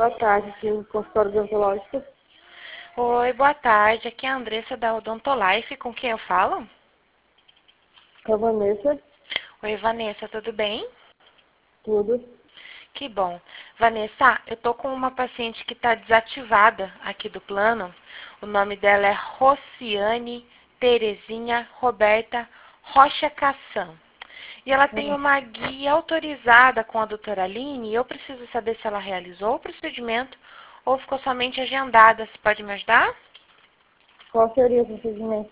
Boa tarde, aqui no consultório odontológico. Oi, boa tarde. Aqui é a Andressa da Odontolife. Com quem eu falo? Com a Vanessa, Oi, Vanessa, tudo bem? tudo. Que bom. Vanessa, eu tô com uma paciente que está desativada aqui do plano. O nome dela é Rociane Terezinha Roberta Rocha Cassan. E ela tem uma guia autorizada com a doutora Aline e eu preciso saber se ela realizou o procedimento ou ficou somente agendada. Você pode me ajudar? Qual seria o procedimento?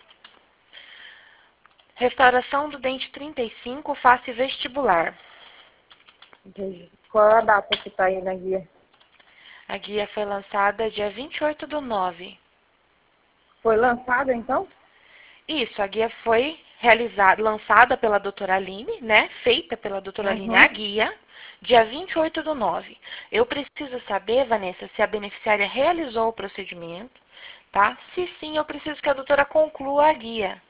Restauração do dente 35, face vestibular. Entendi. Qual é a data que está aí na guia? A guia foi lançada dia 28/9. Foi lançada, então? Isso, a guia foi realizada, lançada pela doutora Aline, né? Feita pela doutora Aline a Uhum. guia, dia 28/9. Eu preciso saber, Vanessa, se a beneficiária realizou o procedimento, tá? Se sim, eu preciso que a doutora conclua a guia.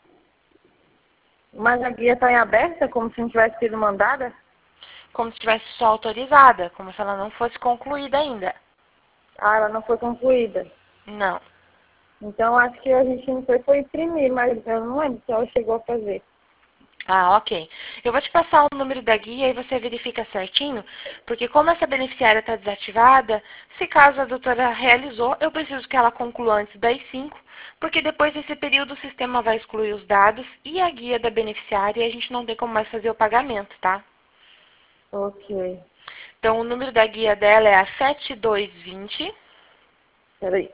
Mas a guia está em aberta, como se não tivesse sido mandada? Como se tivesse só autorizada, como se ela não fosse concluída ainda. Ah, ela não foi concluída. Não. Então, acho que a gente não foi imprimir, mas eu não lembro se ela chegou a fazer. Ah, ok. Eu vou te passar o número da guia e você verifica certinho, porque como essa beneficiária está desativada, se caso a doutora realizou, eu preciso que ela conclua antes das 5, porque depois desse período o sistema vai excluir os dados e a guia da beneficiária e a gente não tem como mais fazer o pagamento, tá? Ok. Então, o número da guia dela é a 7220 Peraí.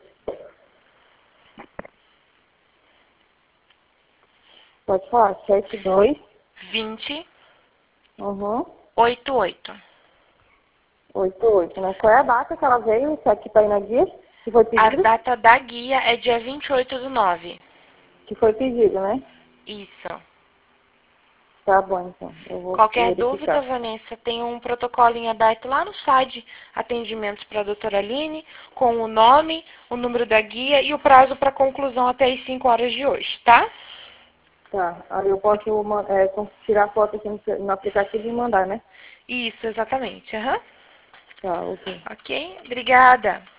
Pode falar? 72. 20 Uhum. 88. 88, né? Qual é a data que ela veio? Que aqui está aí na guia? Que foi A pedido? data da guia é dia 28/9. Que foi pedido, né? Isso. Tá bom, então. Eu vou Qualquer dúvida, verificar. Vanessa, tem um protocolo em aberto lá no site Atendimentos para a doutora Aline, com o nome, o número da guia e o prazo para conclusão até as 5 horas de hoje, tá? Tá. Aí eu posso tirar foto aqui no aplicativo e mandar, né? Isso, exatamente. Aham. Tá, ok. Ok? Obrigada.